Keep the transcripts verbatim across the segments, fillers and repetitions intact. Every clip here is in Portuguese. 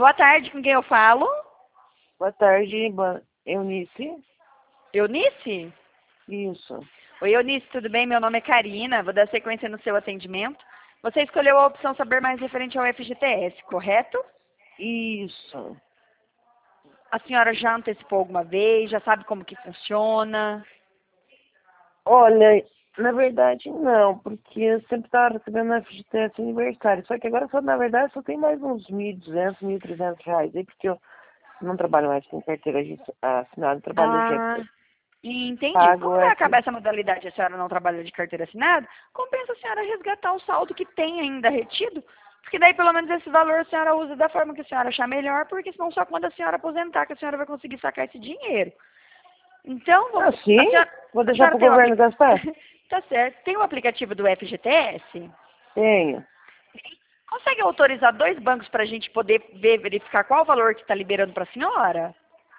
Boa tarde, com quem eu falo? Boa tarde, Ba- Eunice. Eunice? Isso, Oi, Eunice, tudo bem? Meu nome é Karina, vou dar sequência no seu atendimento. Você escolheu a opção saber mais referente ao F G T S, correto? isso. A senhora já antecipou alguma vez, já sabe como que funciona? Olha, na verdade não, porque eu sempre estava recebendo F G T S aniversário. Só que agora, só, na verdade, só tem mais uns mil e duzentos, mil e trezentos reais aí, porque eu não trabalho mais com carteira agi- assinada, eu trabalho já Ah, entendi. pago Como vai F. acabar essa modalidade e a senhora não trabalha de carteira assinada, compensa a senhora resgatar o saldo que tem ainda retido, porque daí pelo menos esse valor a senhora usa da forma que a senhora achar melhor, porque senão só quando a senhora aposentar que a senhora vai conseguir sacar esse dinheiro. Então, Ah, vamos, a sim? senhora, Vou a deixar senhora para o tem o governo aplicativo. gastar? Tá certo. Tem o aplicativo do F G T S? Tenho. Consegue autorizar dois bancos para a gente poder ver, verificar qual o valor que está liberando para a senhora?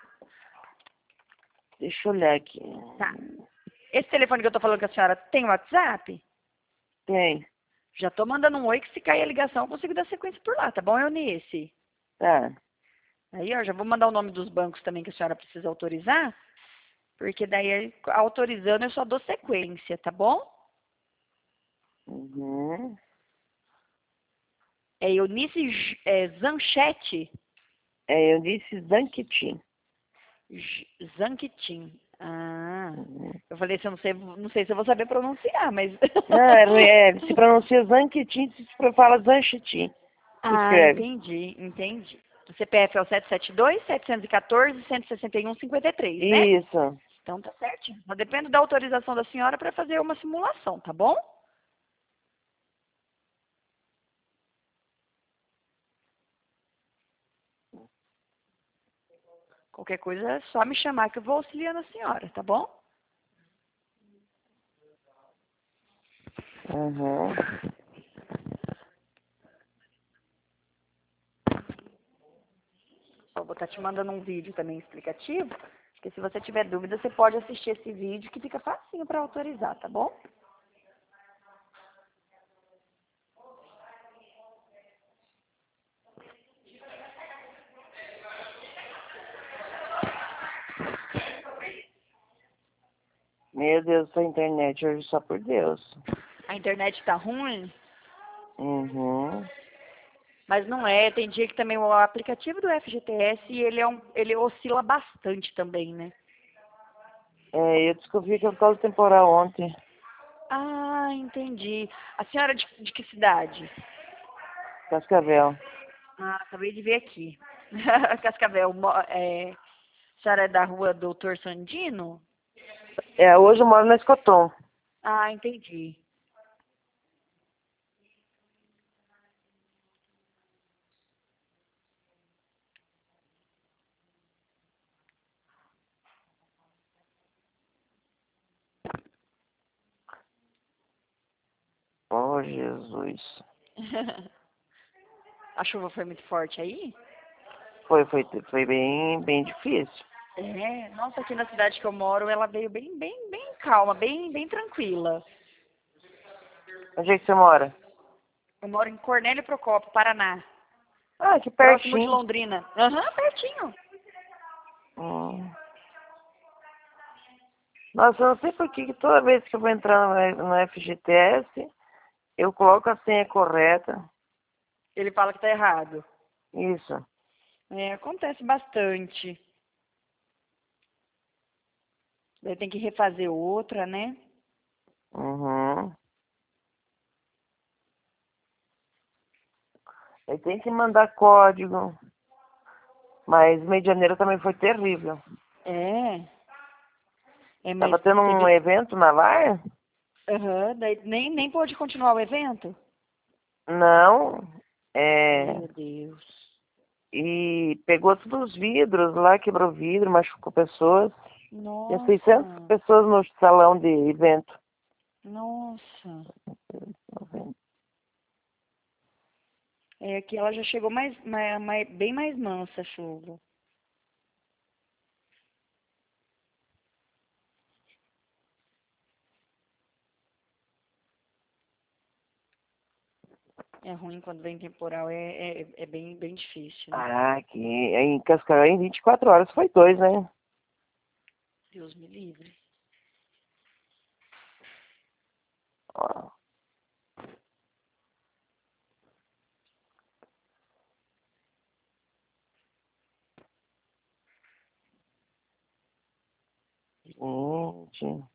Deixa eu olhar aqui. Tá. Esse telefone que eu estou falando com a senhora tem WhatsApp? Tenho. Já estou mandando um oi que se cair a ligação eu consigo dar sequência por lá, tá bom, Eunice? Tá. Aí, ó, já vou mandar o nome dos bancos também que a senhora precisa autorizar, porque daí autorizando eu só dou sequência, tá bom? Uhum. É Eunice J- é, Zanchetti. É, eu disse Zanquitim. J- Zanquitin. Ah, Uhum. eu falei se eu não sei, não sei se eu vou saber pronunciar, mas. Não, é, é, se pronuncia Zanquitim, se fala Zanchitim. Se Ah, escreve. entendi, entendi. O C P F é o sete sete dois, sete um quatro, um seis um, cinco três, né? Isso. Então tá certinho. Só depende da autorização da senhora para fazer uma simulação, tá bom? Qualquer coisa é só me chamar que eu vou auxiliando a senhora, tá bom? Uhum. Eu vou estar te mandando um vídeo também explicativo, porque se você tiver dúvida, você pode assistir esse vídeo que fica facinho para autorizar, tá bom? Meu Deus, essa internet hoje só por Deus. A internet tá ruim, Uhum. mas não é. Tem dia que também o aplicativo do F G T S, ele, é um, ele oscila bastante também, né? É, eu descobri que é por causa do temporal ontem. Ah, entendi. A senhora de, de que cidade? Cascavel. Ah, acabei de ver aqui. Cascavel. mo- É, a senhora é da rua Doutor Sandino? É, hoje eu moro na Escotom. Ah, entendi. Oh, Jesus. A chuva foi muito forte aí? Foi, foi, foi bem, bem difícil. É, nossa, aqui na cidade que eu moro, ela veio bem, bem, bem calma, bem, bem tranquila. Onde é que você mora? Eu moro em Cornélio Procópio, Paraná, Ah, aqui próximo de pertinho. Londrina. Aham, pertinho. Hum. Nossa, eu não sei por que que toda vez que eu vou entrar no, no F G T S, eu coloco a senha correta. Ele fala que tá errado. Isso. É, acontece bastante. Daí tem que refazer outra, né? Uhum. Aí tem que mandar código. Mas mês de janeiro também foi terrível. É. É, mas Tava tendo um teve. evento na Lar? Aham, daí nem, nem pôde continuar o evento? Não. É, Meu Deus. e pegou todos os vidros lá, quebrou vidro, machucou pessoas. Tinha seiscentas Nossa. pessoas no salão de evento. Nossa. É que ela já chegou mais, mais, mais- bem mais mansa a chuva. É ruim quando vem temporal, é, é, é bem, bem difícil, né? Ah, aqui em Cascavel em vinte e quatro horas foi dois, né? Deus me livre. Ó. Gente.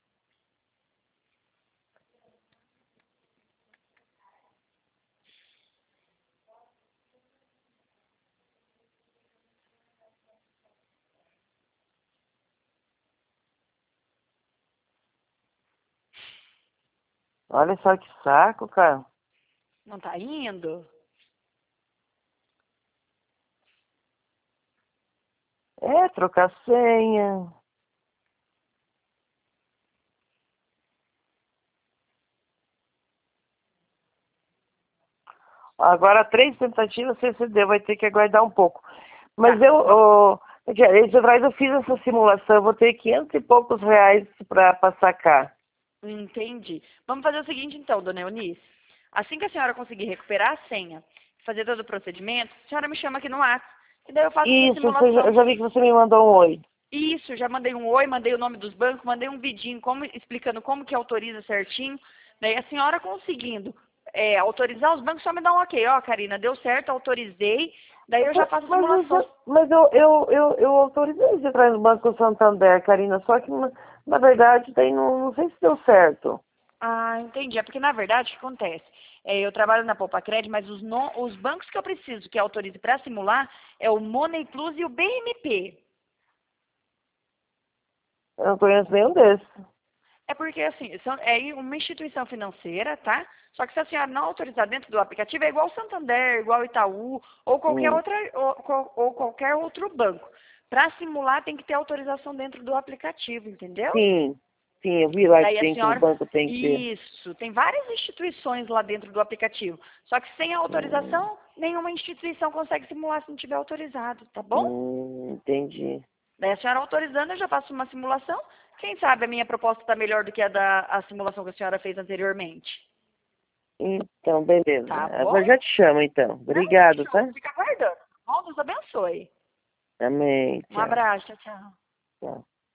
Olha só que saco, cara. Não tá indo? É, trocar senha. Agora, três tentativas, você você deu, vai ter que aguardar um pouco. Mas Tá. eu, oh, esse atrás eu fiz essa simulação, eu vou ter quinhentos e poucos reais pra, pra sacar. Entendi. Vamos fazer o seguinte então, dona Eunice. Assim que a senhora conseguir recuperar a senha, fazer todo o procedimento, a senhora me chama aqui no WhatsApp, e daí eu faço essa Isso, você já- eu simulação. já vi que você me mandou um oi. Isso, já mandei um oi, mandei o nome dos bancos, mandei um vidinho como, explicando como que autoriza certinho. Daí a senhora conseguindo é, autorizar os bancos, só me dá um ok. Ó, Karina, deu certo, autorizei. Daí eu já faço a Mas, eu, simulação. já- mas eu, eu, eu, eu autorizei você atrás do Banco Santander, Karina, só que na, na verdade daí não, não sei se deu certo. Ah, entendi. É porque, na verdade, o que acontece? É, eu trabalho na Poupa Cred, mas os, no- os bancos que eu preciso que autorize para simular é o Money Plus e o B M P. Eu não conheço nenhum desses. É porque, assim, são, é uma instituição financeira, tá? Só que se a senhora não autorizar dentro do aplicativo, é igual o Santander, igual o Itaú, ou qualquer, Hum, outra, ou, qual- ou qualquer outro banco. Para simular, tem que ter autorização dentro do aplicativo, entendeu? sim, sim, eu vi lá que Daí a tem que o senhora. banco tem que ter. Isso, tem várias instituições lá dentro do aplicativo. Só que sem Hum, autorização, nenhuma instituição consegue simular se não tiver autorizado, tá bom? hum, entendi. Daí a senhora autorizando, eu já faço uma simulação. Quem sabe a minha proposta está melhor do que a da a simulação que a senhora fez anteriormente. Então, beleza. Tá bom? Eu já te chamo, então. Não, Obrigado, show. tá? Fica aguardando. Bom, Deus abençoe. Amém. Um Tchau. abraço, tchau, tchau. Tchau.